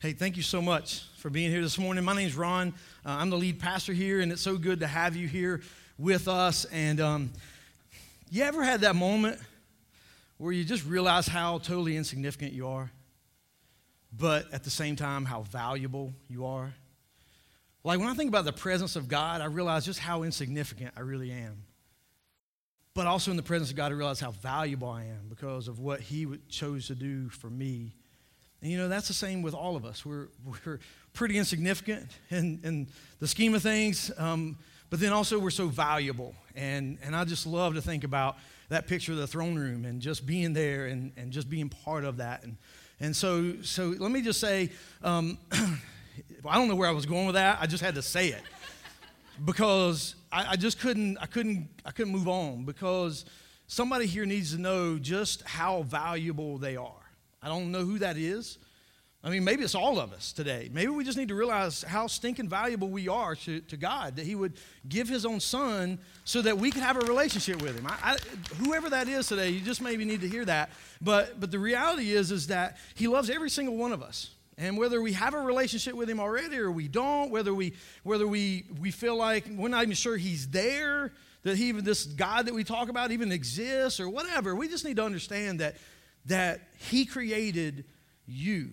Hey, thank you so much for being here this morning. My name's Ron. I'm the lead pastor here, and it's so good to have you here with us. And you ever had that moment where you just realize how totally insignificant you are, but at the same time, how valuable you are? Like when I think about the presence of God, I realize just how insignificant I really am. But also in the presence of God, I realize how valuable I am because of what He chose to do for me. And you know, that's the same with all of us. We're pretty insignificant in the scheme of things, but then also we're so valuable. And I just love to think about that picture of the throne room and just being there and just being part of that. And so let me just say, I don't know where I was going with that. I just had to say it because I just couldn't move on because somebody here needs to know just how valuable they are. I don't know who that is. I mean, maybe it's all of us today. Maybe we just need to realize how stinking valuable we are to God, that He would give His own Son so that we could have a relationship with Him. Whoever that is today, you just maybe need to hear that. But the reality is that He loves every single one of us. And whether we have a relationship with Him already or we don't, whether we feel like we're not even sure He's there, that He even this God that we talk about even exists or whatever, we just need to understand that He created you.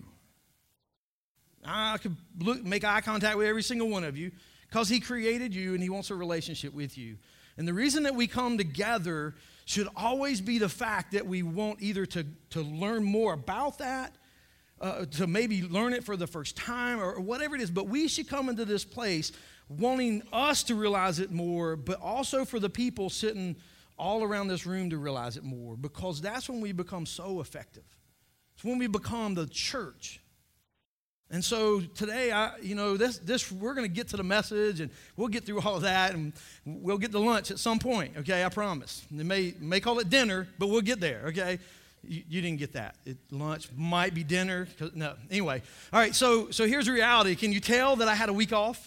I could make eye contact with every single one of you because He created you and He wants a relationship with you. And the reason that we come together should always be the fact that we want either to learn more about that, to maybe learn it for the first time or whatever it is, but we should come into this place wanting us to realize it more, but also for the people sitting all around this room to realize it more, because that's when we become so effective. It's when we become the church. And so today, we're going to get to the message, and we'll get through all of that, and we'll get to lunch at some point, okay? I promise. They may call it dinner, but we'll get there, okay? You didn't get that. Lunch might be dinner. No. Anyway, all right, so here's the reality. Can you tell that I had a week off?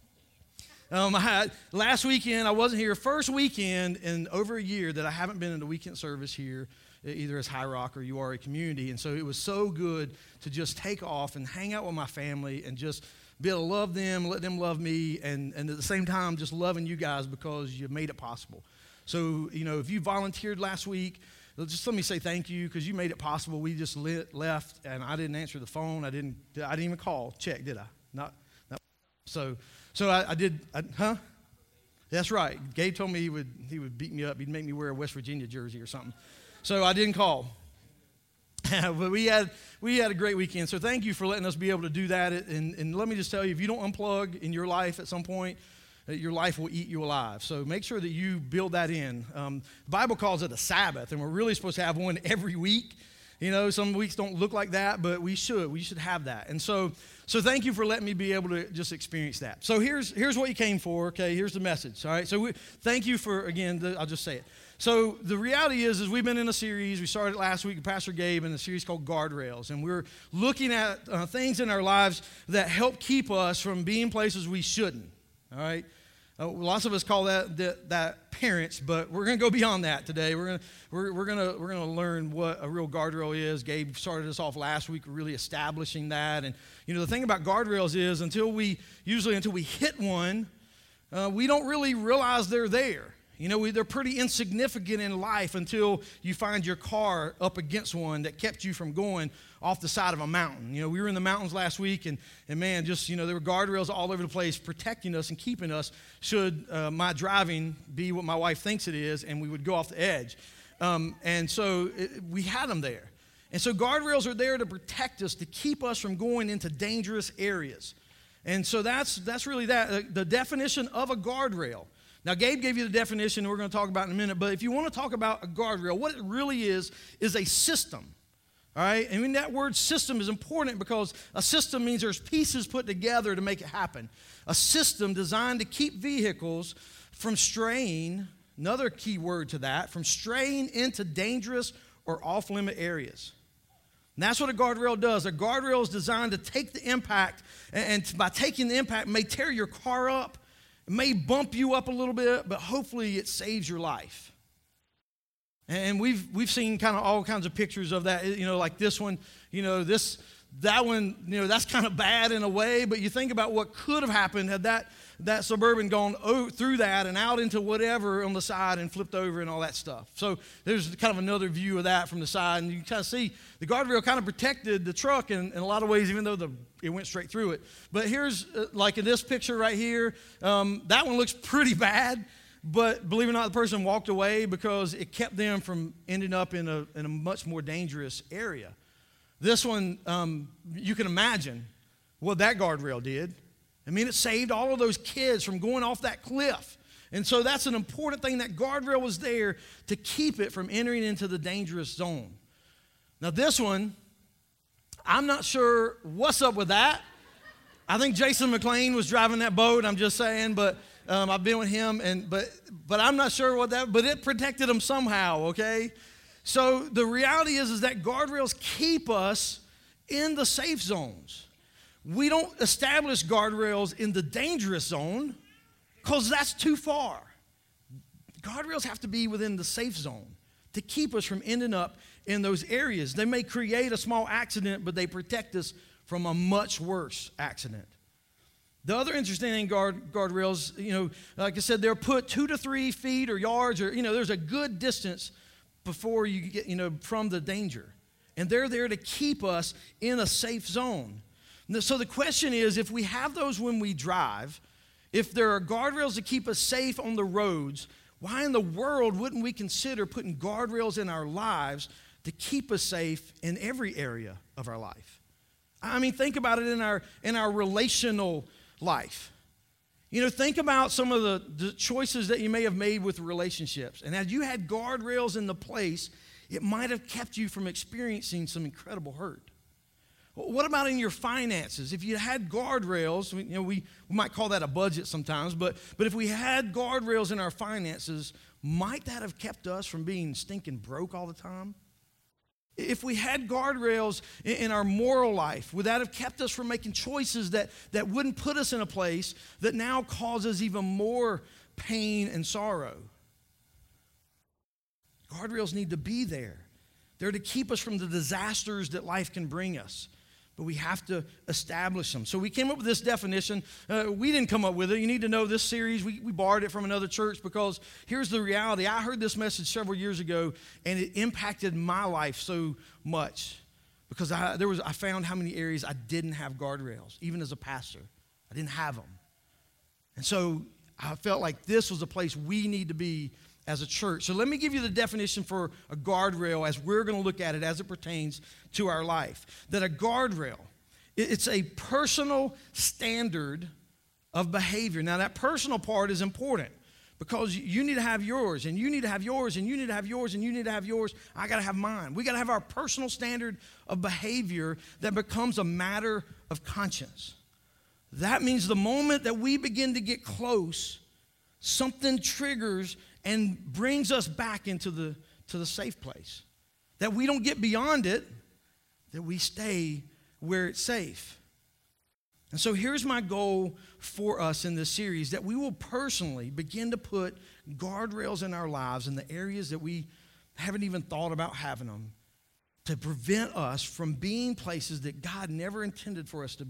Last weekend, I wasn't here. First weekend in over a year that I haven't been in the weekend service here, either as High Rock or URA Community. And so it was so good to just take off and hang out with my family and just be able to love them, let them love me, and at the same time just loving you guys because you made it possible. So, if you volunteered last week, just let me say thank you because you made it possible. We just left, and I didn't answer the phone. I didn't even call, check, did I? Not. So I did, huh? That's right. Gabe told me he would beat me up. He'd make me wear a West Virginia jersey or something. So I didn't call. But we had a great weekend. So thank you for letting us be able to do that. And let me just tell you, if you don't unplug in your life at some point, your life will eat you alive. So make sure that you build that in. The Bible calls it a Sabbath, and we're really supposed to have one every week. Some weeks don't look like that, but we should. We should have that. And so thank you for letting me be able to just experience that. So here's what you came for, okay? Here's the message, all right? So thank you for, again, I'll just say it. So the reality is we've been in a series. We started last week with Pastor Gabe in a series called Guardrails, and we're looking at things in our lives that help keep us from being places we shouldn't, all right? Lots of us call that parents, but we're going to go beyond that today. We're going to learn what a real guardrail is. Gabe started us off last week, really establishing that. And the thing about guardrails is until we hit one, we don't really realize they're there. They're pretty insignificant in life until you find your car up against one that kept you from going off the side of a mountain. We were in the mountains last week, and man, just, there were guardrails all over the place protecting us and keeping us should my driving be what my wife thinks it is, and we would go off the edge. And so we had them there. And so guardrails are there to protect us, to keep us from going into dangerous areas. And so that's really that. The definition of a guardrail. Now, Gabe gave you the definition we're going to talk about in a minute, but if you want to talk about a guardrail, what it really is a system, all right? I mean, that word system is important because a system means there's pieces put together to make it happen. A system designed to keep vehicles from straying, another key word to that, from straying into dangerous or off-limit areas. And that's what a guardrail does. A guardrail is designed to take the impact, and by taking the impact, may tear your car up. It may bump you up a little bit, but hopefully it saves your life. And we've seen kind of all kinds of pictures of that, like this one. This that one, that's kind of bad in a way, but you think about what could have happened had that Suburban gone through that and out into whatever on the side and flipped over and all that stuff. So there's kind of another view of that from the side, and you can kind of see the guardrail kind of protected the truck in a lot of ways, even though it went straight through it. But here's, like in this picture right here, that one looks pretty bad, but believe it or not, the person walked away because it kept them from ending up in a much more dangerous area. This one, you can imagine what that guardrail did. I mean, it saved all of those kids from going off that cliff. And so that's an important thing. That guardrail was there to keep it from entering into the dangerous zone. Now this one, I'm not sure what's up with that. I think Jason McLean was driving that boat, I'm just saying, but I've been with him, but I'm not sure what that, but it protected him somehow, okay? So the reality is that guardrails keep us in the safe zones. We don't establish guardrails in the dangerous zone because that's too far. Guardrails have to be within the safe zone to keep us from ending up in those areas. They may create a small accident, but they protect us from a much worse accident. The other interesting thing, guardrails, like I said, they're put 2 to 3 feet or yards, or, there's a good distance before you get, from the danger. And they're there to keep us in a safe zone. So the question is, if we have those when we drive, if there are guardrails to keep us safe on the roads, why in the world wouldn't we consider putting guardrails in our lives to keep us safe in every area of our life? I mean, think about it in our relational life. Think about some of the choices that you may have made with relationships. And as you had guardrails in the place, it might have kept you from experiencing some incredible hurt. What about in your finances? If you had guardrails, we might call that a budget sometimes, but if we had guardrails in our finances, might that have kept us from being stinking broke all the time? If we had guardrails in our moral life, would that have kept us from making choices that wouldn't put us in a place that now causes even more pain and sorrow? Guardrails need to be there. They're to keep us from the disasters that life can bring us. But we have to establish them. So we came up with this definition. We didn't come up with it. You need to know this series. We borrowed it from another church because here's the reality. I heard this message several years ago, and it impacted my life so much because I found how many areas I didn't have guardrails, even as a pastor. I didn't have them. And so I felt like this was a place we need to be as a church. So let me give you the definition for a guardrail as we're going to look at it as it pertains to our life. That a guardrail, it's a personal standard of behavior. Now that personal part is important because you need to have yours, and you need to have yours, and you need to have yours, and you need to have yours. I got to have mine. We got to have our personal standard of behavior that becomes a matter of conscience. That means the moment that we begin to get close, something triggers and brings us back into the safe place. That we don't get beyond it, that we stay where it's safe. And so here's my goal for us in this series, that we will personally begin to put guardrails in our lives in the areas that we haven't even thought about having them, to prevent us from being places that God never intended for us to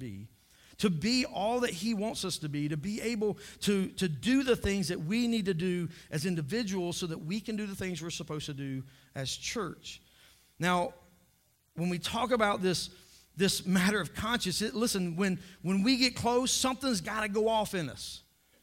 be all that he wants us to be able to do the things that we need to do as individuals so that we can do the things we're supposed to do as church. Now, when we talk about this matter of conscience, listen, when we get close, something's got to go off in us.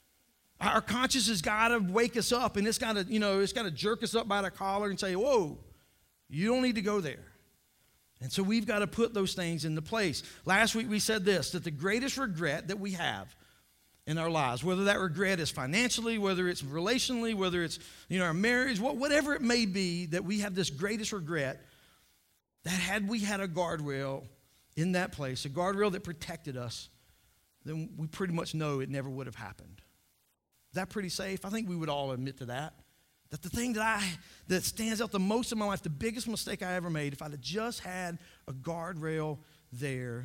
Our conscience has got to wake us up, and it's got to jerk us up by the collar and say, whoa, you don't need to go there. And so we've got to put those things into place. Last week we said this, that the greatest regret that we have in our lives, whether that regret is financially, whether it's relationally, whether it's our marriage, whatever it may be, that we have this greatest regret, that had we had a guardrail in that place, a guardrail that protected us, then we pretty much know it never would have happened. Is that pretty safe? I think we would all admit to that. That the thing that stands out the most in my life, the biggest mistake I ever made, if I'd have just had a guardrail there,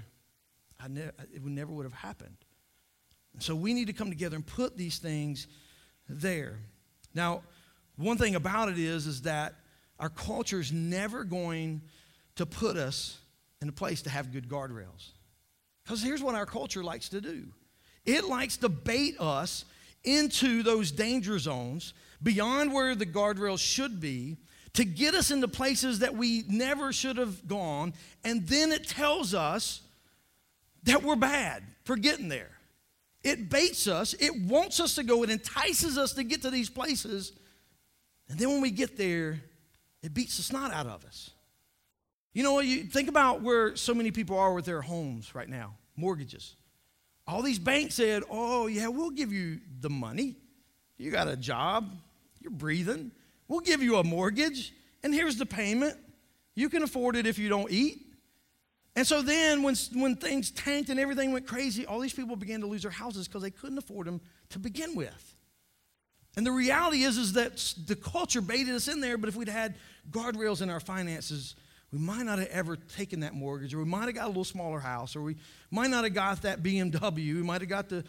it never would have happened. And so we need to come together and put these things there. Now, one thing about it is that our culture is never going to put us and a place to have good guardrails. Because here's what our culture likes to do. It likes to bait us into those danger zones beyond where the guardrails should be to get us into places that we never should have gone, and then it tells us that we're bad for getting there. It baits us. It wants us to go. It entices us to get to these places, and then when we get there, it beats the snot out of us. You know, you think about where so many people are with their homes right now, mortgages. All these banks said, oh, yeah, we'll give you the money. You got a job. You're breathing. We'll give you a mortgage, and here's the payment. You can afford it if you don't eat. And so then when things tanked and everything went crazy, all these people began to lose their houses because they couldn't afford them to begin with. And the reality is that the culture baited us in there, but if we'd had guardrails in our finances, we might not have ever taken that mortgage, or we might have got a little smaller house, or we might not have got that BMW. We might have got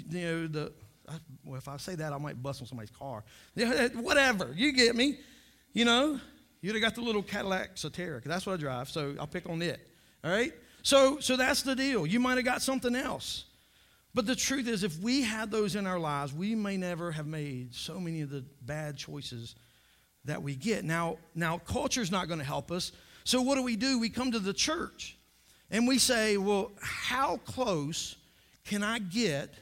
well, if I say that, I might bust on somebody's car. Whatever, you get me. You know, you'd have got the little Cadillac Soteria. That's what I drive, so I'll pick on it. All right? So that's the deal. You might have got something else. But the truth is, if we had those in our lives, we may never have made so many of the bad choices that we get. Now culture's not going to help us. So what do? We come to the church, and we say, well, how close can I get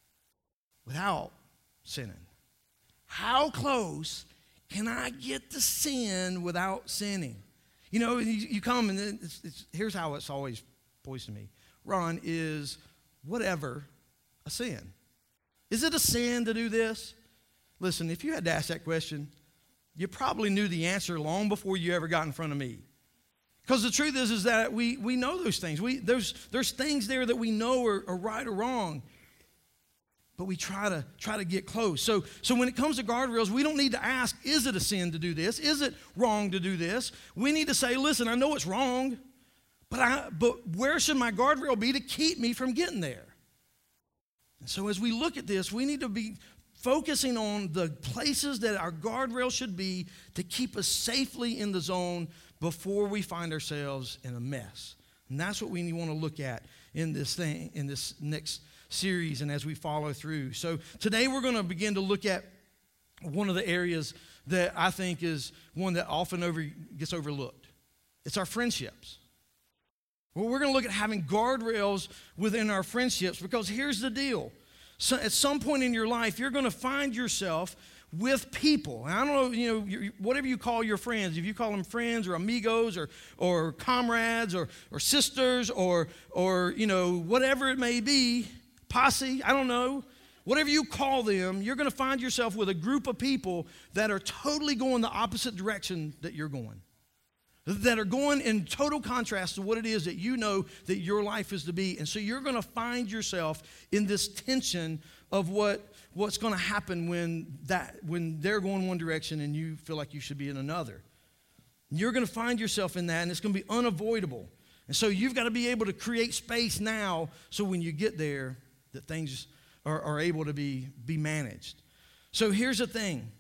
without sinning? How close can I get to sin without sinning? You know, you come, and here's how it's always poised to me. Ron, is whatever a sin? Is it a sin to do this? Listen, if you had to ask that question, you probably knew the answer long before you ever got in front of me. Because the truth is that we know those things. There's things there that we know are right or wrong, but we try to get close. So when it comes to guardrails, we don't need to ask, is it a sin to do this? Is it wrong to do this? We need to say, listen, I know it's wrong, but where should my guardrail be to keep me from getting there? And so as we look at this, we need to be focusing on the places that our guardrail should be to keep us safely in the zone before we find ourselves in a mess. And that's what we want to look at in this next series and as we follow through. So today we're going to begin to look at one of the areas that I think is one that often gets overlooked. It's our friendships. Well, we're going to look at having guardrails within our friendships, because here's the deal. So at some point in your life, you're going to find yourself with people. And I don't know, whatever you call your friends, if you call them friends or amigos or comrades or sisters or whatever it may be, posse, I don't know. Whatever you call them, you're going to find yourself with a group of people that are totally going the opposite direction that you're going. That are going in total contrast to what it is that you know that your life is to be. And so you're going to find yourself in this tension of what's going to happen when they're going one direction and you feel like you should be in another. You're going to find yourself in that, and it's going to be unavoidable. And so you've got to be able to create space now so when you get there that things are able to be managed. So here's the thing.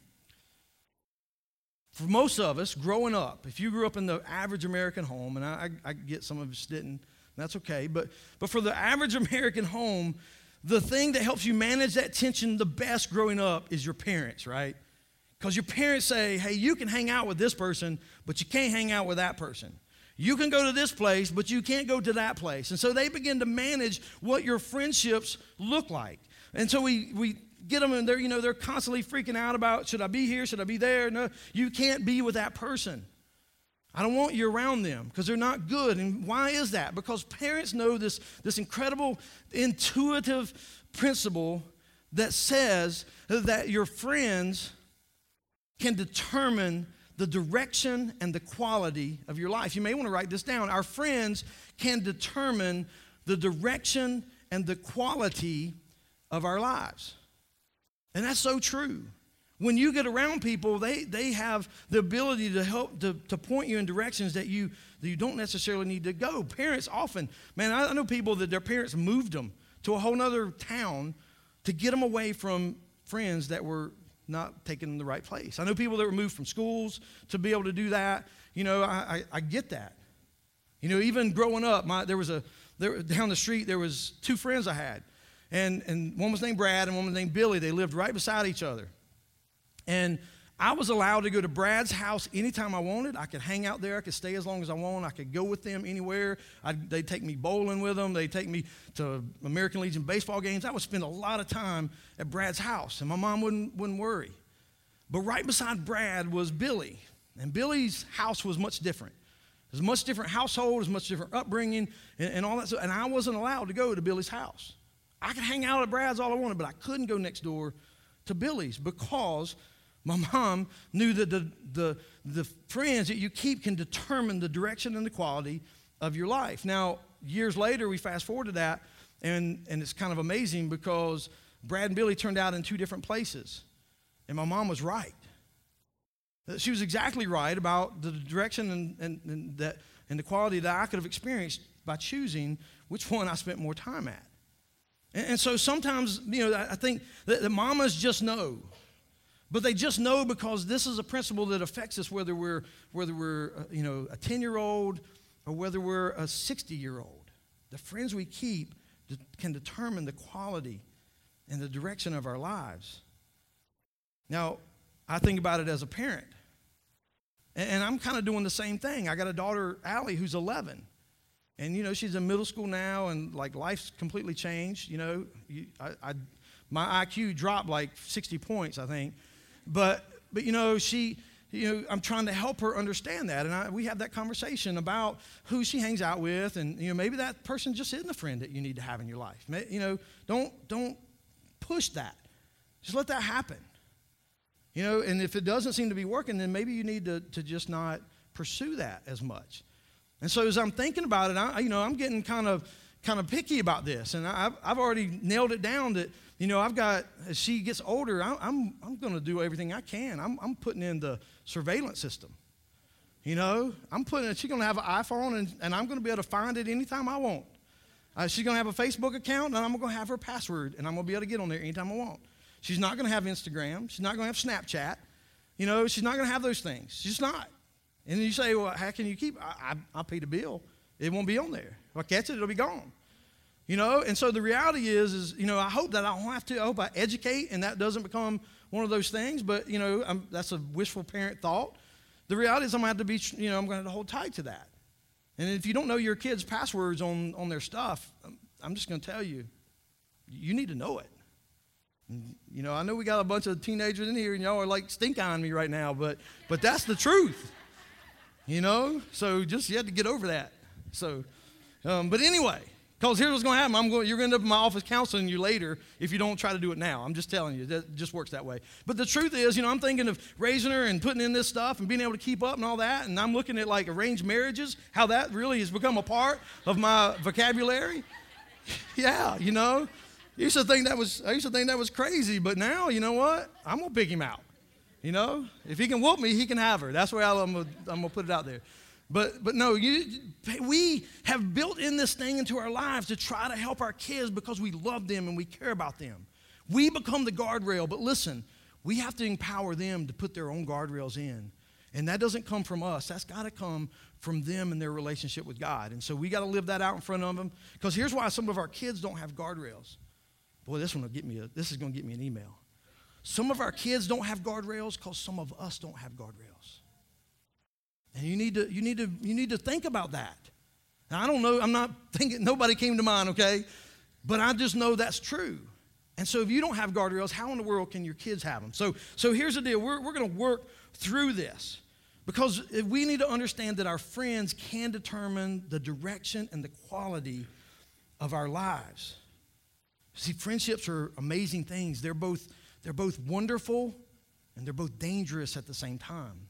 For most of us, growing up, if you grew up in the average American home, and I get some of us didn't, that's okay, but for the average American home, the thing that helps you manage that tension the best growing up is your parents, right? Because your parents say, hey, you can hang out with this person, but you can't hang out with that person. You can go to this place, but you can't go to that place. And so they begin to manage what your friendships look like. And so we get them, and they're constantly freaking out about, should I be here? Should I be there? No, you can't be with that person. I don't want you around them because they're not good. And why is that? Because parents know this incredible intuitive principle that says that your friends can determine the direction and the quality of your life. You may want to write this down. Our friends can determine the direction and the quality of our lives. And that's so true. When you get around people, they have the ability to help to point you in directions that you don't necessarily need to go. Parents often, man, I know people that their parents moved them to a whole other town to get them away from friends that were not taking them the right place. I know people that were moved from schools to be able to do that. I get that. Even growing up, down the street, there was two friends I had. And one was named Brad and one was named Billy. They lived right beside each other. And I was allowed to go to Brad's house anytime I wanted. I could hang out there. I could stay as long as I want. I could go with them anywhere. They'd take me bowling with them. They'd take me to American Legion baseball games. I would spend a lot of time at Brad's house, and my mom wouldn't worry. But right beside Brad was Billy, and Billy's house was much different. It was a much different household. It was a much different upbringing and all that stuff. And I wasn't allowed to go to Billy's house. I could hang out at Brad's all I wanted, but I couldn't go next door to Billy's because my mom knew that the friends that you keep can determine the direction and the quality of your life. Now, years later, we fast forward to that, and it's kind of amazing because Brad and Billy turned out in two different places, and my mom was right. She was exactly right about the direction and the quality that I could have experienced by choosing which one I spent more time at. And so sometimes, I think that mamas just know. But they just know because this is a principle that affects us whether we're a 10-year-old or whether we're a 60-year-old. The friends we keep can determine the quality and the direction of our lives. Now, I think about it as a parent. And I'm kind of doing the same thing. I got a daughter, Allie, who's 11. And, she's in middle school now, and, life's completely changed. My IQ dropped 60 points, I think. But I'm trying to help her understand that. And we have that conversation about who she hangs out with. And, maybe that person just isn't a friend that you need to have in your life. Don't push that. Just let that happen. And if it doesn't seem to be working, then maybe you need to just not pursue that as much. And so as I'm thinking about it, I'm getting kind of picky about this. And I've already nailed it down that, as she gets older, I'm going to do everything I can. I'm putting in the surveillance system. She's going to have an iPhone, and I'm going to be able to find it anytime I want. She's going to have a Facebook account, and I'm going to have her password, and I'm going to be able to get on there anytime I want. She's not going to have Instagram. She's not going to have Snapchat. She's not going to have those things. She's not. And then you say, well, how can you keep it? I'll pay the bill. It won't be on there. If I catch it, it'll be gone. And so the reality is, I hope that I don't have to. I hope I educate and that doesn't become one of those things. But, that's a wishful parent thought. The reality is I'm going to have to be, I'm going to have to hold tight to that. And if you don't know your kids' passwords on their stuff, I'm just going to tell you, you need to know it. I know we got a bunch of teenagers in here and y'all are stink-eyeing me right now, but that's the truth. So just you have to get over that. So, but anyway, because here's what's going to happen. You're going to end up in my office counseling you later if you don't try to do it now. I'm just telling you, that just works that way. But the truth is, I'm thinking of raising her and putting in this stuff and being able to keep up and all that. And I'm looking at arranged marriages, how that really has become a part of my vocabulary. Yeah, I used to think that was crazy, but now, you know what? I'm going to pick him out. If he can whoop me, he can have her. That's where I'm going to put it out there. But no, we have built in this thing into our lives to try to help our kids because we love them and we care about them. We become the guardrail, but listen, we have to empower them to put their own guardrails in. And that doesn't come from us. That's got to come from them and their relationship with God. And so we got to live that out in front of them. Because here's why some of our kids don't have guardrails. Boy, this is going to get me an email. Some of our kids don't have guardrails because some of us don't have guardrails. And you need to think about that. Now, I don't know, I'm not thinking, nobody came to mind, okay? But I just know that's true. And so if you don't have guardrails, how in the world can your kids have them? So here's the deal. We're going to work through this because we need to understand that our friends can determine the direction and the quality of our lives. See, friendships are amazing things. They're both wonderful and they're both dangerous at the same time.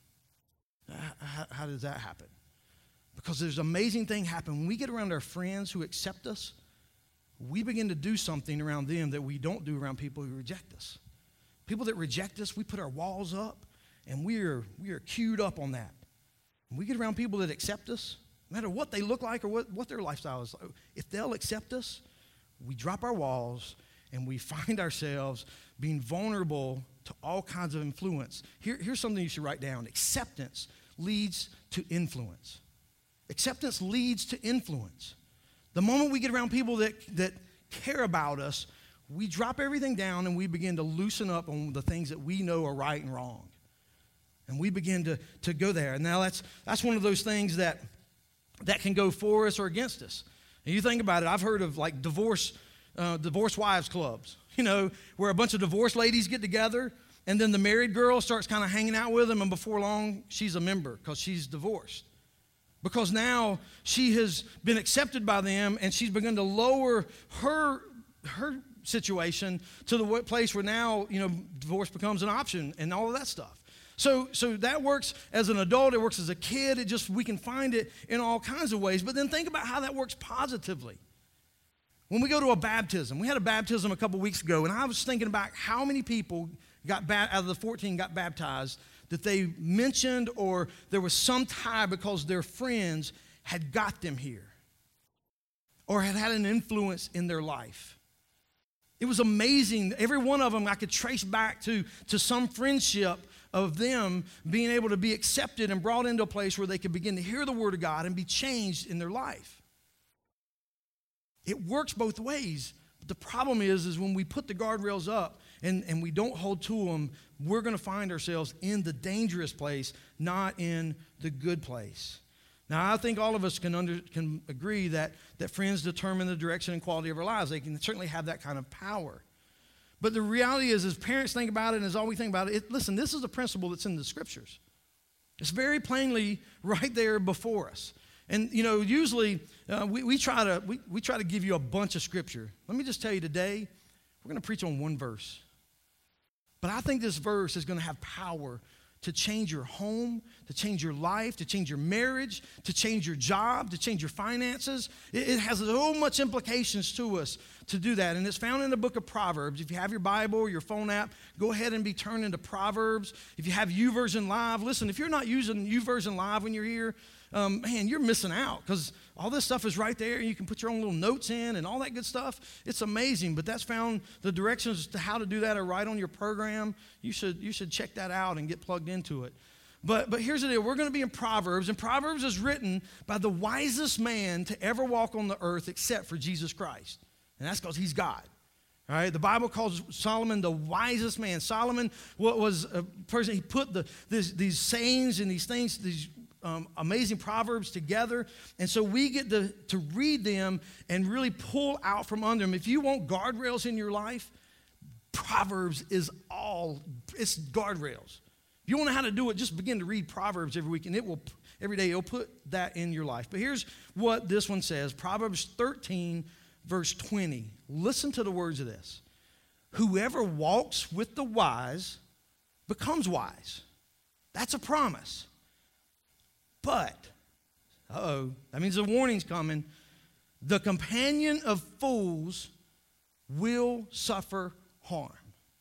How does that happen? Because there's an amazing thing happen. When we get around our friends who accept us, we begin to do something around them that we don't do around people who reject us. People that reject us, we put our walls up, and we are queued up on that. When we get around people that accept us, no matter what they look like or what their lifestyle is, if they'll accept us, we drop our walls, and we find ourselves being vulnerable to all kinds of influence. Here's something you should write down. Acceptance leads to influence. Acceptance leads to influence. The moment we get around people that care about us, we drop everything down and we begin to loosen up on the things that we know are right and wrong. And we begin to go there. And now that's one of those things that can go for us or against us. And you think about it, I've heard of like divorce wives clubs, where a bunch of divorced ladies get together and then the married girl starts kind of hanging out with them, and before long, she's a member because she's divorced. Because now she has been accepted by them and she's begun to lower her situation to the place where now, divorce becomes an option and all of that stuff. So that works as an adult, it works as a kid, we can find it in all kinds of ways. But then think about how that works positively. When we go to a baptism, we had a baptism a couple weeks ago, and I was thinking about how many people out of the 14 got baptized that they mentioned or there was some tie because their friends had got them here or had an influence in their life. It was amazing. Every one of them I could trace back to some friendship of them being able to be accepted and brought into a place where they could begin to hear the Word of God and be changed in their life. It works both ways. But the problem is when we put the guardrails up and we don't hold to them, we're going to find ourselves in the dangerous place, not in the good place. Now, I think all of us can agree that friends determine the direction and quality of our lives. They can certainly have that kind of power. But the reality is, as parents think about it and as all we think about it, listen, this is a principle that's in the Scriptures. It's very plainly right there before us. And, usually we try to give you a bunch of Scripture. Let me just tell you today, we're going to preach on one verse. But I think this verse is going to have power to change your home, to change your life, to change your marriage, to change your job, to change your finances. It has so much implications to us to do that. And it's found in the book of Proverbs. If you have your Bible or your phone app, go ahead and be turned into Proverbs. If you have YouVersion Live, listen, if you're not using YouVersion Live when you're here, man, you're missing out because all this stuff is right there and you can put your own little notes in and all that good stuff. It's amazing, but that's found, the directions to how to do that are right on your program. You should check that out and get plugged into it. But here's the deal. We're going to be in Proverbs, and Proverbs is written by the wisest man to ever walk on the earth except for Jesus Christ. And that's because he's God. All right, the Bible calls Solomon the wisest man. Solomon was a person, he put these sayings and these things, these amazing proverbs together, and so we get to read them and really pull out from under them. If you want guardrails in your life, Proverbs it's guardrails. If you want to know how to do it, just begin to read Proverbs every week, and every day it'll put that in your life. But here's what this one says, Proverbs 13, verse 20. Listen to the words of this. Whoever walks with the wise becomes wise. That's a promise. But, that means a warning's coming. The companion of fools will suffer harm.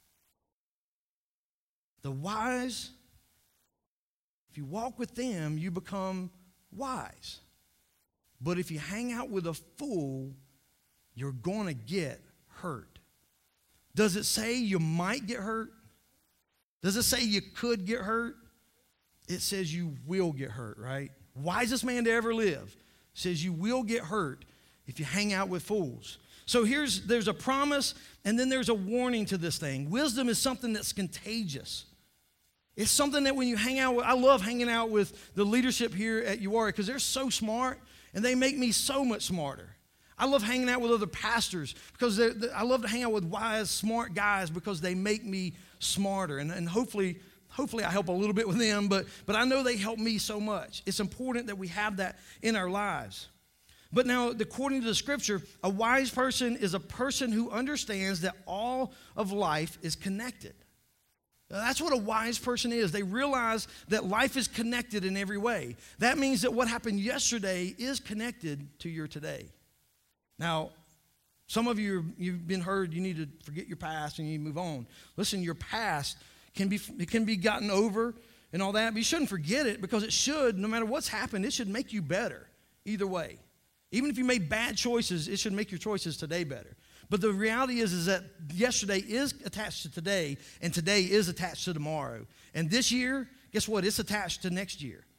The wise, if you walk with them, you become wise. But if you hang out with a fool, you're going to get hurt. Does it say you might get hurt? Does it say you could get hurt? It says you will get hurt, right? Wisest man to ever live says you will get hurt if you hang out with fools. So there's a promise, and then there's a warning to this thing. Wisdom is something that's contagious. It's something that when you hang out with, I love hanging out with the leadership here at UR because they're so smart, and they make me so much smarter. I love hanging out with other pastors because I love to hang out with wise, smart guys because they make me smarter. And hopefully I help a little bit with them, but I know they help me so much. It's important that we have that in our lives. But now, according to the Scripture, a wise person is a person who understands that all of life is connected. That's what a wise person is. They realize that life is connected in every way. That means that what happened yesterday is connected to your today. Now, some of you've been heard you need to forget your past and you need to move on. Listen, your past can be gotten over and all that, but you shouldn't forget it because it should, no matter what's happened, it should make you better either way. Even if you made bad choices, it should make your choices today better. But the reality is that yesterday is attached to today, and today is attached to tomorrow. And this year, guess what? It's attached to next year.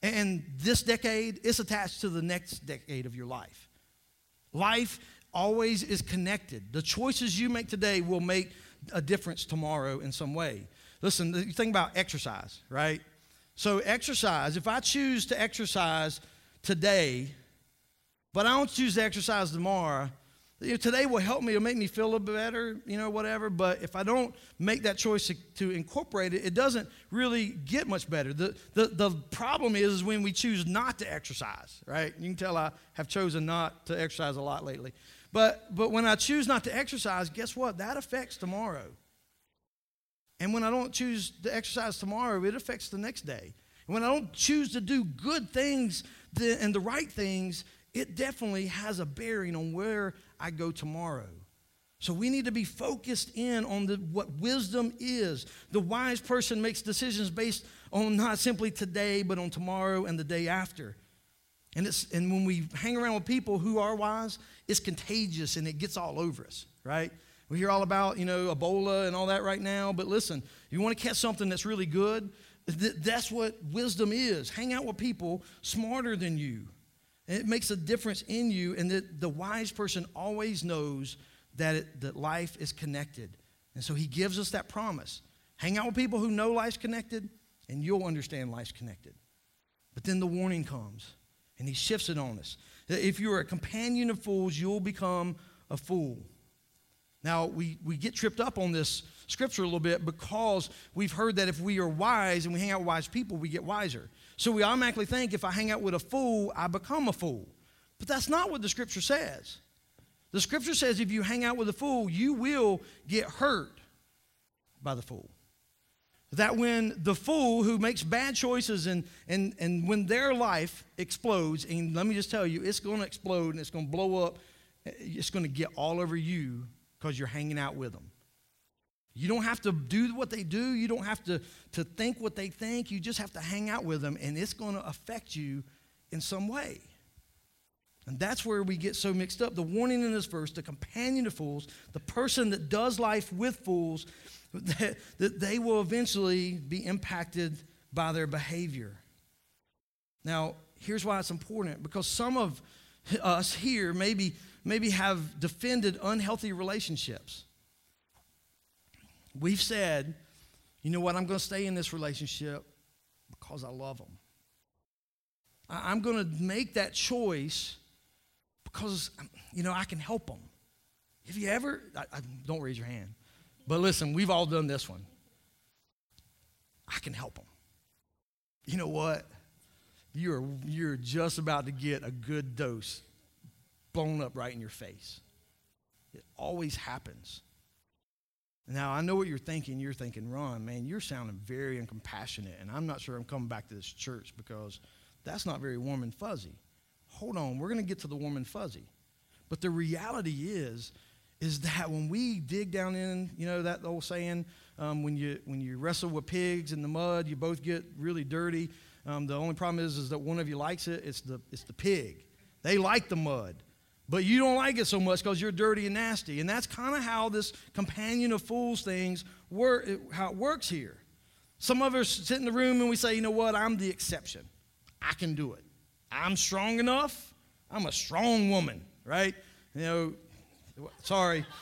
And this decade is attached to the next decade of your life. Life always is connected. The choices you make today will make a difference tomorrow in some way. Listen, you think about exercise, right? So exercise, if I choose to exercise today, but I don't choose to exercise tomorrow, today will help me, it'll make me feel a little bit better, whatever. But if I don't make that choice to incorporate it, it doesn't really get much better. The problem is when we choose not to exercise, right? You can tell I have chosen not to exercise a lot lately. But when I choose not to exercise, guess what? That affects tomorrow. And when I don't choose to exercise tomorrow, it affects the next day. And when I don't choose to do good things and the right things, it definitely has a bearing on where I go tomorrow. So we need to be focused in on what wisdom is. The wise person makes decisions based on not simply today, but on tomorrow and the day after. And when we hang around with people who are wise, it's contagious and it gets all over us, right? We hear all about, Ebola and all that right now. But listen, you want to catch something that's really good, that's what wisdom is. Hang out with people smarter than you. And it makes a difference in you, and that the wise person always knows that life is connected. And so he gives us that promise. Hang out with people who know life's connected, and you'll understand life's connected. But then the warning comes, and he shifts it on us. If you're a companion of fools, you'll become a fool. Now, we get tripped up on this scripture a little bit because we've heard that if we are wise and we hang out with wise people, we get wiser. So we automatically think if I hang out with a fool, I become a fool. But that's not what the scripture says. The scripture says if you hang out with a fool, you will get hurt by the fool. That when the fool who makes bad choices and when their life explodes, and let me just tell you, it's going to explode and it's going to blow up, it's going to get all over you because you're hanging out with them. You don't have to do what they do. You don't have to think what they think. You just have to hang out with them, and it's going to affect you in some way. And that's where we get so mixed up. The warning in this verse, the companion of fools, the person that does life with fools, that they will eventually be impacted by their behavior. Now, here's why it's important, because some of us here maybe have defended unhealthy relationships. We've said, you know what, I'm going to stay in this relationship because I love them. I'm going to make that choice because, I can help them. Have you ever, don't raise your hand, but listen, we've all done this one. I can help them. You know what? You're just about to get a good dose blown up right in your face. It always happens. Now, I know what you're thinking. You're thinking, Ron, man, you're sounding very uncompassionate, and I'm not sure I'm coming back to this church because that's not very warm and fuzzy. Hold on, we're going to get to the warm and fuzzy. But the reality is that when we dig down in, that old saying, when you wrestle with pigs in the mud, you both get really dirty. The only problem is that one of you likes it. It's the pig. They like the mud. But you don't like it so much because you're dirty and nasty. And that's kind of how this companion of fools things work, how it works here. Some of us sit in the room and we say, you know what, I'm the exception. I can do it. I'm strong enough. I'm a strong woman, right? Sorry.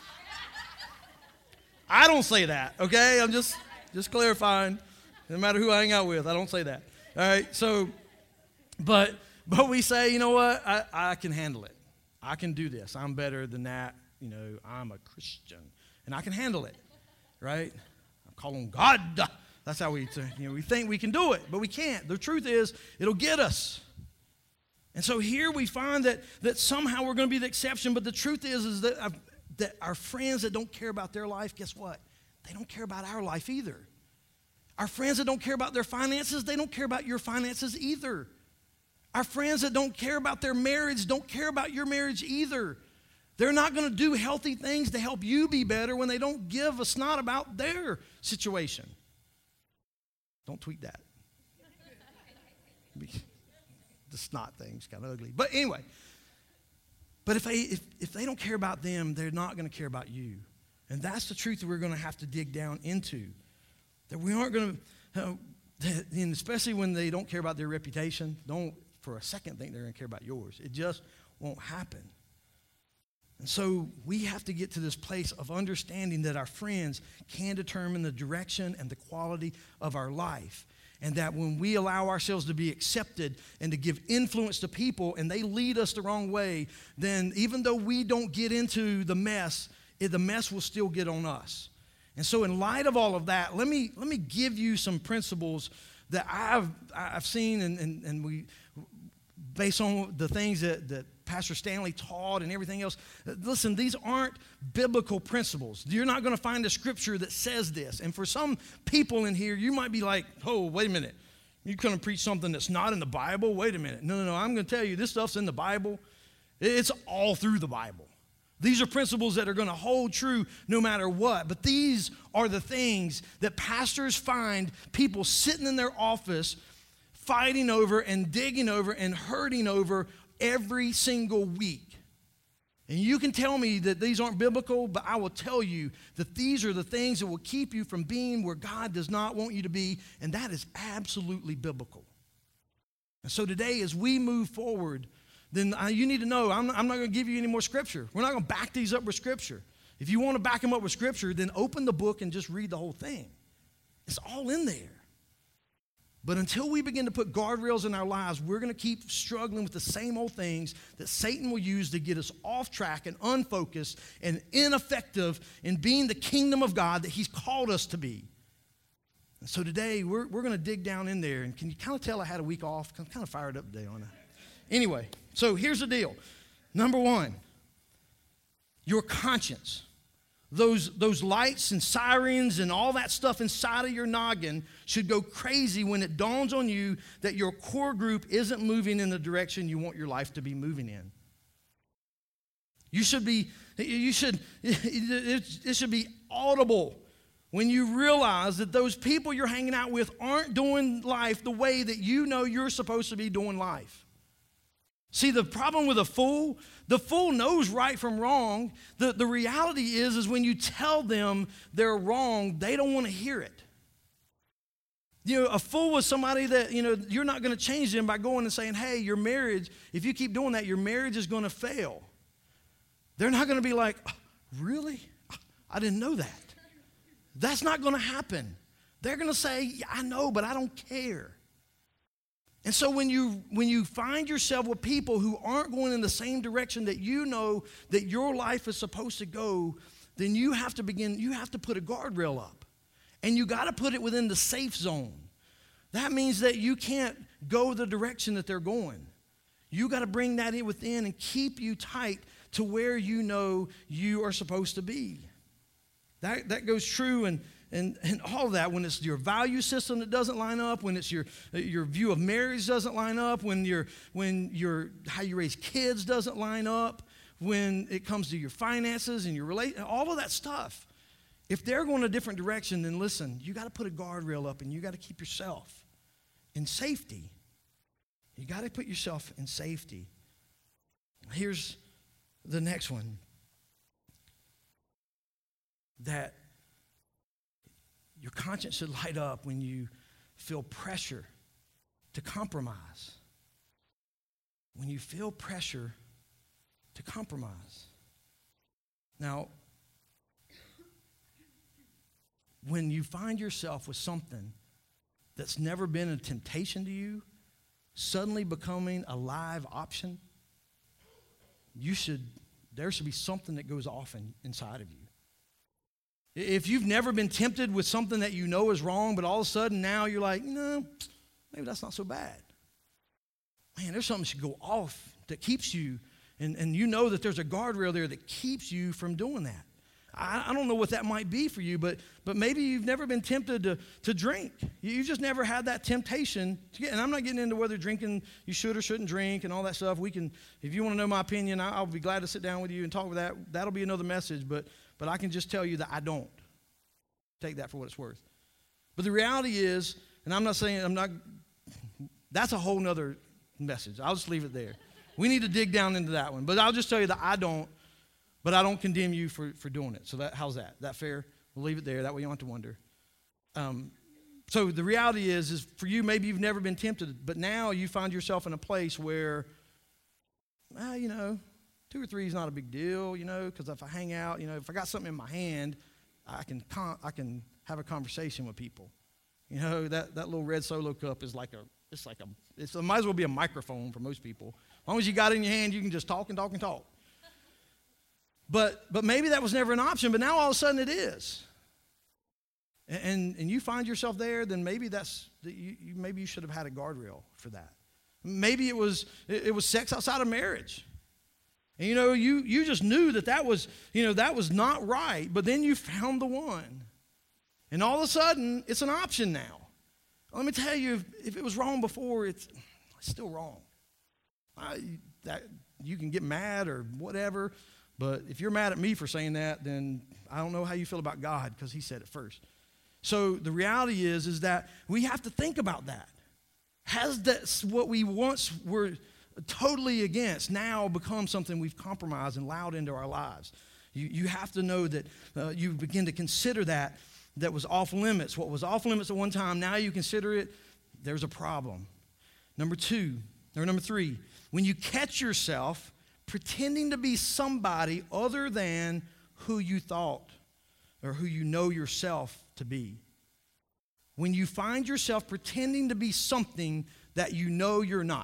I don't say that, okay? I'm just clarifying. No matter who I hang out with, I don't say that. All right, so, but we say, you know what, I can handle it. I can do this. I'm better than that. I'm a Christian, and I can handle it, right? I call him God. That's how we think we can do it, but we can't. The truth is, it'll get us. And so here we find that somehow we're going to be the exception, but the truth is that our friends that don't care about their life, guess what? They don't care about our life either. Our friends that don't care about their finances, they don't care about your finances either. Our friends that don't care about their marriage don't care about your marriage either. They're not going to do healthy things to help you be better when they don't give a snot about their situation. Don't tweet that. The snot thing's kind of ugly. But anyway, if they don't care about them, they're not going to care about you. And that's the truth that we're going to have to dig down into. That we aren't going to, And especially when they don't care about their reputation, don't for a second think they're going to care about yours. It just won't happen. And so we have to get to this place of understanding that our friends can determine the direction and the quality of our life. And that when we allow ourselves to be accepted and to give influence to people and they lead us the wrong way, then even though we don't get into the mess will still get on us. And so in light of all of that, let me give you some principles that I've seen and we, based on the things that Pastor Stanley taught and everything else. Listen, these aren't biblical principles. You're not going to find a scripture that says this. And for some people in here, you might be like, oh, wait a minute. You're going to preach something that's not in the Bible? Wait a minute. No. I'm going to tell you, this stuff's in the Bible. It's all through the Bible. These are principles that are going to hold true no matter what. But these are the things that pastors find people sitting in their office fighting over and digging over and hurting over every single week. And you can tell me that these aren't biblical, but I will tell you that these are the things that will keep you from being where God does not want you to be, and that is absolutely biblical. And so today, as we move forward, then you need to know I'm not going to give you any more scripture. We're not going to back these up with scripture. If you want to back them up with scripture, then open the book and just read the whole thing. It's all in there. But until we begin to put guardrails in our lives, we're going to keep struggling with the same old things that Satan will use to get us off track and unfocused and ineffective in being the kingdom of God that he's called us to be. And so today, we're going to dig down in there. And can you kind of tell I had a week off? I'm kind of fired up today, aren't I? Anyway, so here's the deal. Number one, your conscience. Those lights and sirens and all that stuff inside of your noggin should go crazy when it dawns on you that your core group isn't moving in the direction you want your life to be moving in. It should be audible when you realize that those people you're hanging out with aren't doing life the way that you know you're supposed to be doing life. See, the problem with the fool knows right from wrong. The reality is when you tell them they're wrong, they don't want to hear it. You know, a fool is somebody that, you're not going to change them by going and saying, hey, your marriage, if you keep doing that, your marriage is going to fail. They're not going to be like, oh, really? I didn't know that. That's not going to happen. They're going to say, yeah, I know, but I don't care. And so when you find yourself with people who aren't going in the same direction that you know that your life is supposed to go, then you have to put a guardrail up. And you got to put it within the safe zone. That means that you can't go the direction that they're going. You got to bring that in within and keep you tight to where you know you are supposed to be. That goes true and all of that, when it's your value system that doesn't line up, when it's your view of marriage doesn't line up, when how you raise kids doesn't line up, when it comes to your finances and your all of that stuff. If they're going a different direction, then listen, you got to put a guardrail up and you got to keep yourself in safety. You got to put yourself in safety. Here's the next one. That your conscience should light up when you feel pressure to compromise. When you feel pressure to compromise. Now, when you find yourself with something that's never been a temptation to you, suddenly becoming a live option, there should be something that goes off inside of you. If you've never been tempted with something that you know is wrong, but all of a sudden now you're like, no, maybe that's not so bad. Man, there's something that should go off that keeps you, and you know that there's a guardrail there that keeps you from doing that. I don't know what that might be for you, but maybe you've never been tempted to drink. You've just never had that temptation to get. And I'm not getting into whether drinking you should or shouldn't drink and all that stuff. We can, if you want to know my opinion, I'll be glad to sit down with you and talk with that. That'll be another message, but I can just tell you that I don't. Take that for what it's worth. But the reality is, and that's a whole nother message. I'll just leave it there. We need to dig down into that one. But I'll just tell you that I don't. But I don't condemn you for doing it. So how's that? That fair? We'll leave it there. That way you don't have to wonder. So the reality is for you, maybe you've never been tempted, but now you find yourself in a place where, 2 or 3 is not a big deal, because if I hang out, if I got something in my hand, I can have a conversation with people. That little red Solo cup is it might as well be a microphone for most people. As long as you got it in your hand, you can just talk and talk and talk. But maybe that was never an option, but now all of a sudden it is. And you find yourself there, then maybe maybe you should have had a guardrail for that. Maybe it was sex outside of marriage. And you just knew that was not right, but then you found the one. And all of a sudden, it's an option now. Let me tell you, if it was wrong before, it's still wrong. You can get mad or whatever, but if you're mad at me for saying that, then I don't know how you feel about God, because he said it first. So the reality is that we have to think about that. Has that what we once were totally against now become something we've compromised and allowed into our lives? You have to know that you begin to consider that was off limits. What was off limits at one time, now you consider it, there's a problem. Number 3, when you catch yourself pretending to be somebody other than who you thought or who you know yourself to be. When you find yourself pretending to be something that you know you're not.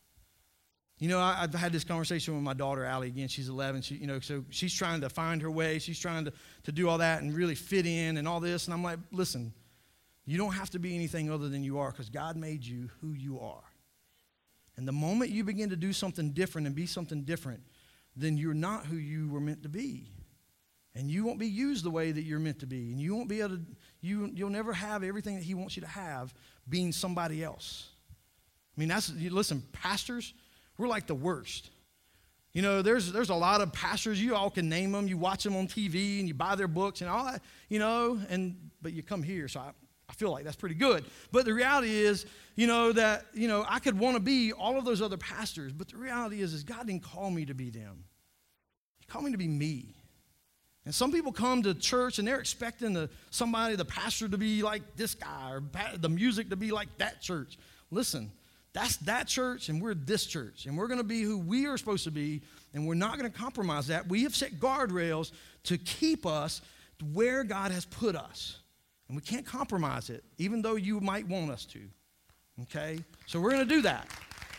I've had this conversation with my daughter, Allie, again, she's 11. So she's trying to find her way. She's trying to do all that and really fit in and all this. And I'm like, listen, you don't have to be anything other than you are, because God made you who you are. And the moment you begin to do something different and be something different, then you're not who you were meant to be. And you won't be used the way that you're meant to be. And you won't be able to, you'll never have everything that he wants you to have being somebody else. I mean, listen, pastors, we're like the worst. There's a lot of pastors, you all can name them, you watch them on TV and you buy their books and all that, but you come here, so I feel like that's pretty good. But the reality is, that, I could want to be all of those other pastors, but the reality is God didn't call me to be them. He called me to be me. And some people come to church and they're expecting the pastor to be like this guy, or the music to be like that church. Listen, that's that church and we're this church. And we're going to be who we are supposed to be, and we're not going to compromise that. We have set guardrails to keep us where God has put us. And we can't compromise it, even though you might want us to. Okay? So we're going to do that.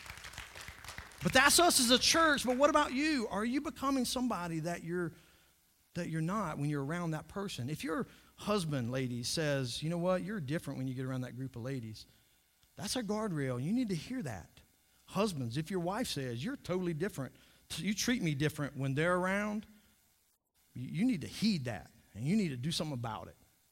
But that's us as a church. But what about you? Are you becoming somebody that you're not when you're around that person? If your husband, ladies, says, you know what, you're different when you get around that group of ladies, that's a guardrail. You need to hear that. Husbands, if your wife says, you're totally different, you treat me different when they're around, you need to heed that, and you need to do something about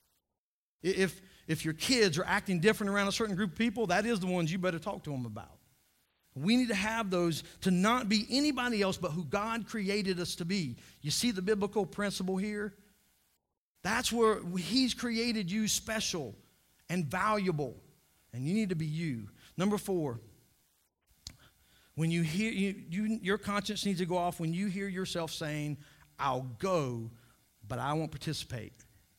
it. If your kids are acting different around a certain group of people, that is the ones you better talk to them about. We need to have those to not be anybody else but who God created us to be. You see the biblical principle here? That's where he's created you special and valuable, and you need to be you. Number 4, when you hear, your conscience needs to go off when you hear yourself saying, I'll go, but I won't participate.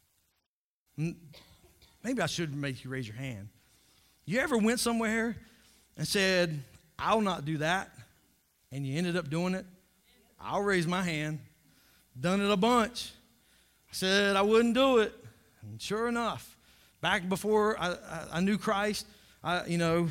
Maybe I should make you raise your hand. You ever went somewhere and said, I'll not do that, and you ended up doing it? I'll raise my hand. Done it a bunch. I said I wouldn't do it, and sure enough, back before I knew Christ, I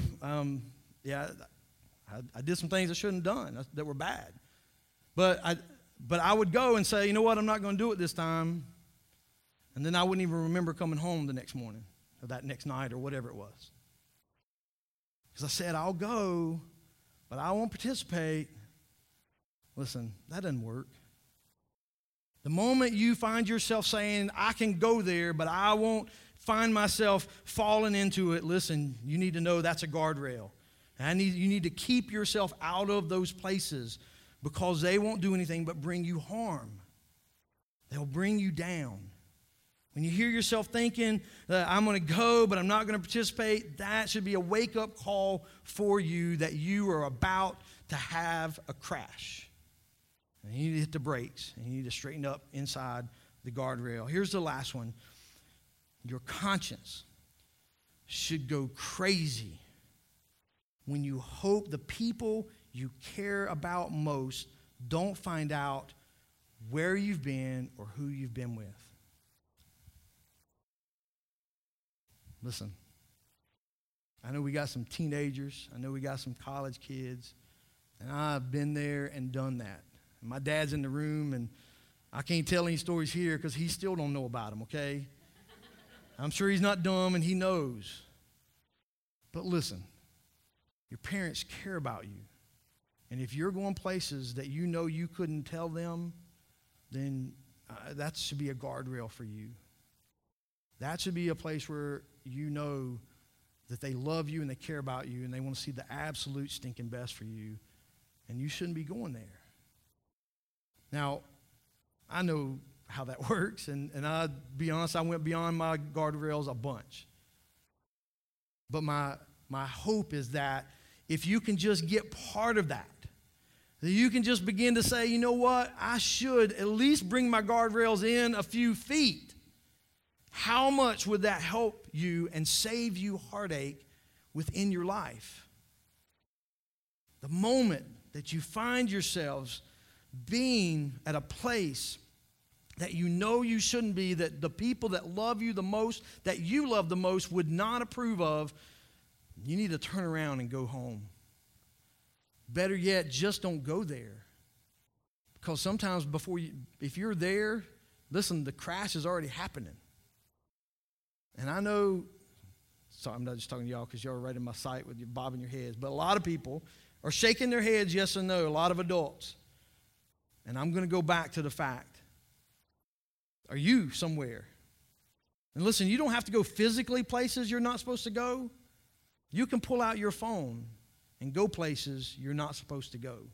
did some things I shouldn't have done that were bad. But I would go and say, you know what, I'm not going to do it this time, and then I wouldn't even remember coming home the next morning or that next night or whatever it was. Because I said, I'll go, but I won't participate. Listen, that doesn't work. The moment you find yourself saying, I can go there, but I won't find myself falling into it, listen, you need to know that's a guardrail. And you need to keep yourself out of those places, because they won't do anything but bring you harm. They'll bring you down. When you hear yourself thinking, I'm going to go, but I'm not going to participate, that should be a wake-up call for you that you are about to have a crash. And you need to hit the brakes, and you need to straighten up inside the guardrail. Here's the last one. Your conscience should go crazy when you hope the people you care about most don't find out where you've been or who you've been with. Listen, I know we got some teenagers. I know we got some college kids. And I've been there and done that. And my dad's in the room, and I can't tell any stories here because he still don't know about them, okay? I'm sure he's not dumb, and he knows. But listen, your parents care about you. And if you're going places that you know you couldn't tell them, then that should be a guardrail for you. That should be a place where you know that they love you and they care about you and they want to see the absolute stinking best for you, and you shouldn't be going there. Now, I know how that works, and I'll be honest, I went beyond my guardrails a bunch. But my hope is that if you can just get part of that you can just begin to say, you know what, I should at least bring my guardrails in a few feet. How much would that help you and save you heartache within your life? The moment that you find yourselves being at a place that you know you shouldn't be, that the people that love you the most, that you love the most, would not approve of, you need to turn around and go home. Better yet, just don't go there. Because sometimes if you're there, listen, the crash is already happening. And I know, sorry, I'm not just talking to y'all because y'all are right in my sight with you bobbing your heads, but a lot of people are shaking their heads yes and no, a lot of adults. And I'm going to go back to the fact, are you somewhere? And listen, you don't have to go physically places you're not supposed to go. You can pull out your phone and go places you're not supposed to go.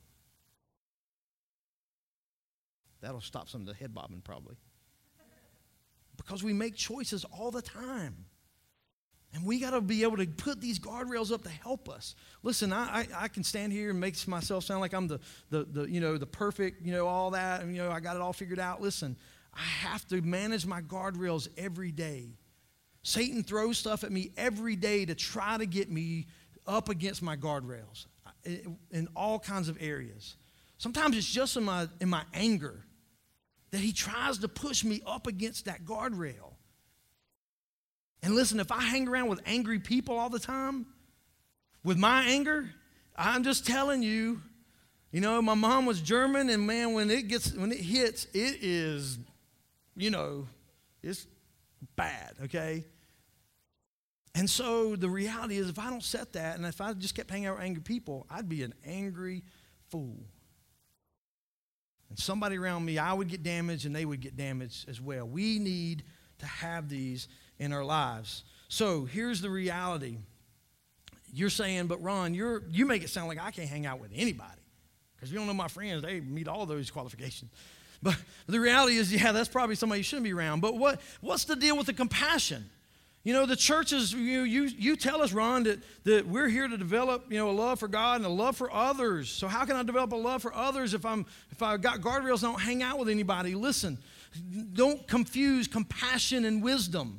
That'll stop some of the head bobbing probably. Because we make choices all the time. And we got to be able to put these guardrails up to help us. Listen, I can stand here and make myself sound like I'm the perfect, all that, and I got it all figured out. Listen, I have to manage my guardrails every day. Satan throws stuff at me every day to try to get me up against my guardrails in all kinds of areas. Sometimes it's just in my anger that he tries to push me up against that guardrail. And listen, if I hang around with angry people all the time, with my anger, I'm just telling you, my mom was German, and man, when it hits, it is, it's bad, okay? And so the reality is, if I don't set that, and if I just kept hanging out with angry people, I'd be an angry fool. And somebody around me, I would get damaged, and they would get damaged as well. We need to have these in our lives. So here's the reality. You're saying, but Ron, you make it sound like I can't hang out with anybody. Because you don't know my friends, they meet all those qualifications. But the reality is, that's probably somebody you shouldn't be around. But what's the deal with the compassion? The churches, you tell us, Ron, that we're here to develop, a love for God and a love for others. So how can I develop a love for others if I've got guardrails and I don't hang out with anybody? Listen, don't confuse compassion and wisdom.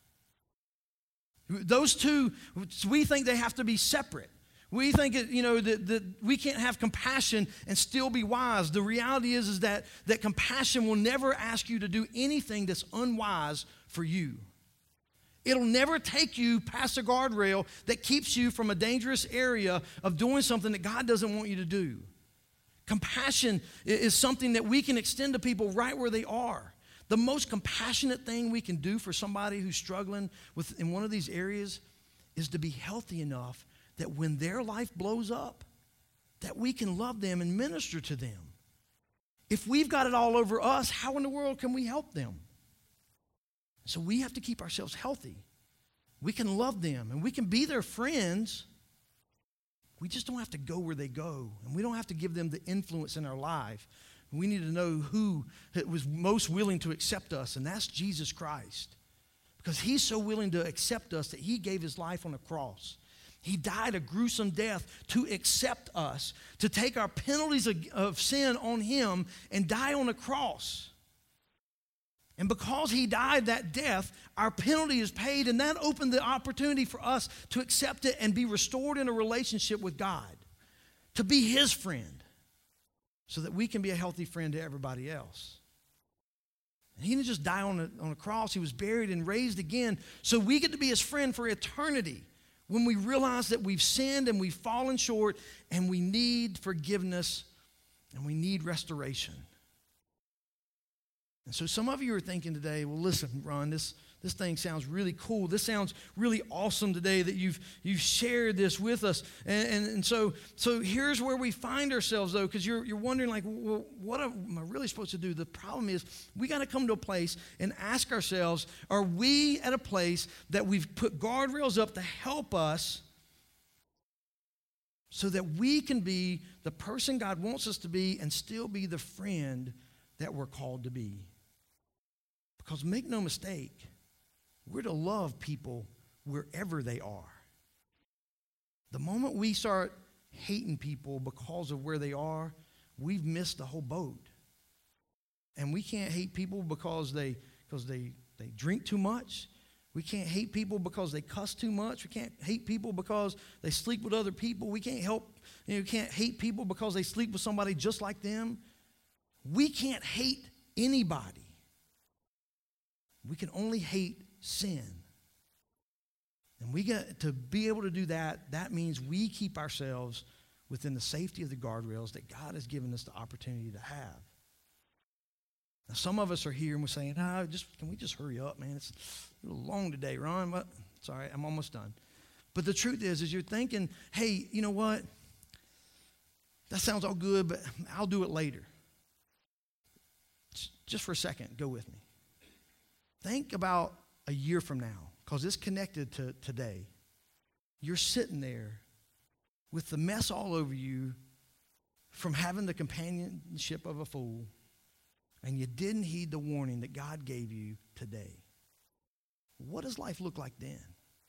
Those two, we think they have to be separate. We think that we can't have compassion and still be wise. The reality is that compassion will never ask you to do anything that's unwise for you. It'll never take you past a guardrail that keeps you from a dangerous area of doing something that God doesn't want you to do. Compassion is something that we can extend to people right where they are. The most compassionate thing we can do for somebody who's struggling in one of these areas is to be healthy enough that when their life blows up, that we can love them and minister to them. If we've got it all over us, how in the world can we help them? So we have to keep ourselves healthy. We can love them and we can be their friends. We just don't have to go where they go, and we don't have to give them the influence in our life. We need to know who was most willing to accept us, and that's Jesus Christ. Because he's so willing to accept us that he gave his life on the cross. He died a gruesome death to accept us, to take our penalties of sin on him and die on the cross. And because he died that death, our penalty is paid, and that opened the opportunity for us to accept it and be restored in a relationship with God, to be his friend, so that we can be a healthy friend to everybody else. And he didn't just die on a cross. He was buried and raised again, so we get to be his friend for eternity when we realize that we've sinned and we've fallen short and we need forgiveness and we need restoration. And so some of you are thinking today, well, listen, Ron, this thing sounds really cool. This sounds really awesome today that you've shared this with us. And so here's where we find ourselves, though, because you're wondering, like, well, what am I really supposed to do? The problem is we got to come to a place and ask ourselves, are we at a place that we've put guardrails up to help us so that we can be the person God wants us to be and still be the friend that we're called to be? Because make no mistake, we're to love people wherever they are. The moment we start hating people because of where they are, we've missed the whole boat. And we can't hate people because they drink too much. We can't hate people because they cuss too much. We can't hate people because they sleep with other people. We can't we can't hate people because they sleep with somebody just like them. We can't hate anybody. We can only hate sin. And we got to be able to do that. That means we keep ourselves within the safety of the guardrails that God has given us the opportunity to have. Now, some of us are here and we're saying, can we just hurry up, man? It's a little long today, Ron. But it's all right, I'm almost done. But the truth is you're thinking, hey, you know what? That sounds all good, but I'll do it later. Just for a second, go with me. Think about a year from now, because it's connected to today. You're sitting there with the mess all over you from having the companionship of a fool, and you didn't heed the warning that God gave you today. What does life look like then?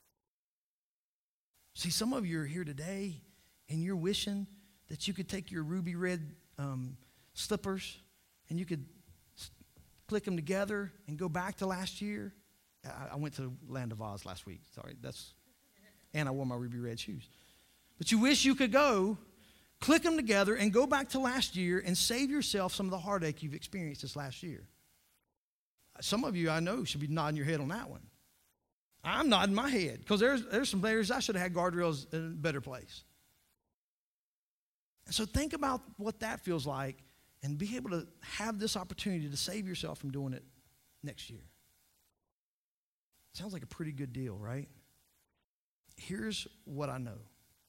See, some of you are here today, and you're wishing that you could take your ruby red slippers and you could click them together and go back to last year. I went to Land of Oz last week. Sorry, and I wore my ruby red shoes. But you wish you could go, click them together, and go back to last year and save yourself some of the heartache you've experienced this last year. Some of you I know should be nodding your head on that one. I'm nodding my head because there's some areas I should have had guardrails in a better place. And so think about what that feels like and be able to have this opportunity to save yourself from doing it next year. Sounds like a pretty good deal, right? Here's what I know.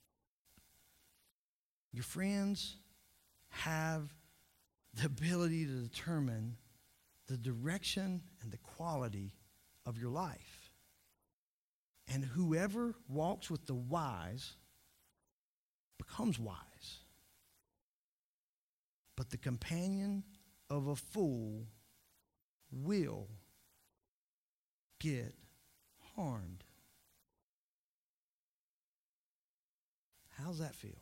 Your friends have the ability to determine the direction and the quality of your life. And whoever walks with the wise becomes wise. But the companion of a fool will get harmed. How's that feel?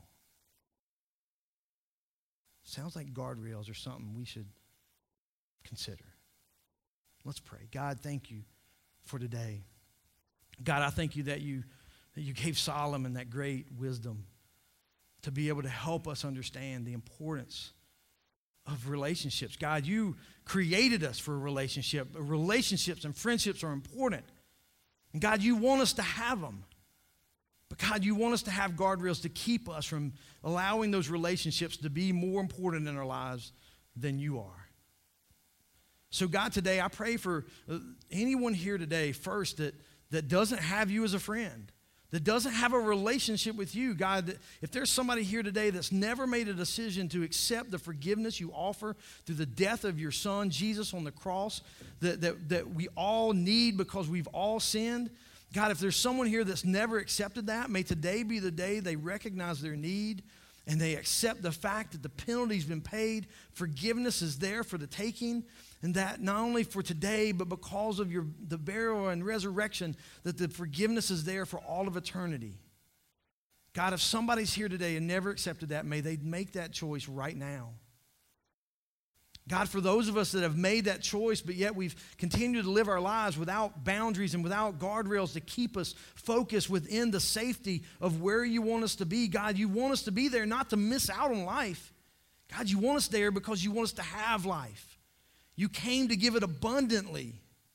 Sounds like guardrails are something we should consider. Let's pray. God, thank you for today. God, I thank you that you gave Solomon that great wisdom to be able to help us understand the importance of relationships. God, you created us for a relationship. Relationships and friendships are important. And God, you want us to have them. But God, you want us to have guardrails to keep us from allowing those relationships to be more important in our lives than you are. So God, today I pray for anyone here today first that doesn't have you as a friend, that doesn't have a relationship with you. God, that if there's somebody here today that's never made a decision to accept the forgiveness you offer through the death of your son, Jesus, on the cross, that we all need because we've all sinned, God, if there's someone here that's never accepted that, may today be the day they recognize their need and they accept the fact that the penalty's been paid, forgiveness is there for the taking, and that not only for today, but because of the burial and resurrection, that the forgiveness is there for all of eternity. God, if somebody's here today and never accepted that, may they make that choice right now. God, for those of us that have made that choice, but yet we've continued to live our lives without boundaries and without guardrails to keep us focused within the safety of where you want us to be. God, you want us to be there not to miss out on life. God, you want us there because you want us to have life. You came to give it abundantly.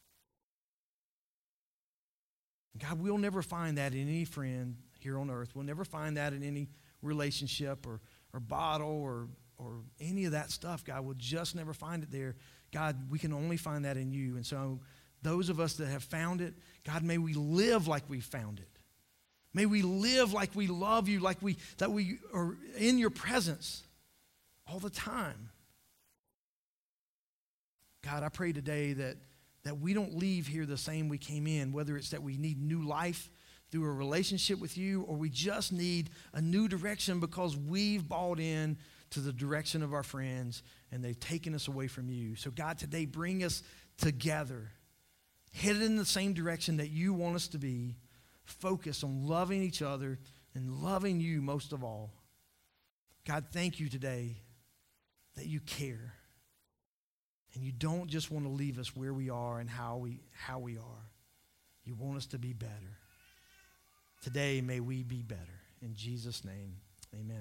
God, we'll never find that in any friend here on earth. We'll never find that in any relationship or bottle or any of that stuff. God, we'll just never find it there. God, we can only find that in you. And so those of us that have found it, God, may we live like we found it. May we live like we love you, that we are in your presence all the time. God, I pray today that we don't leave here the same we came in, whether it's that we need new life through a relationship with you, or we just need a new direction because we've bought in to the direction of our friends and they've taken us away from you. So God, today bring us together, headed in the same direction that you want us to be, focused on loving each other and loving you most of all. God, thank you today that you care. And you don't just want to leave us where we are and how we are. You want us to be better. Today, may we be better. In Jesus' name, amen.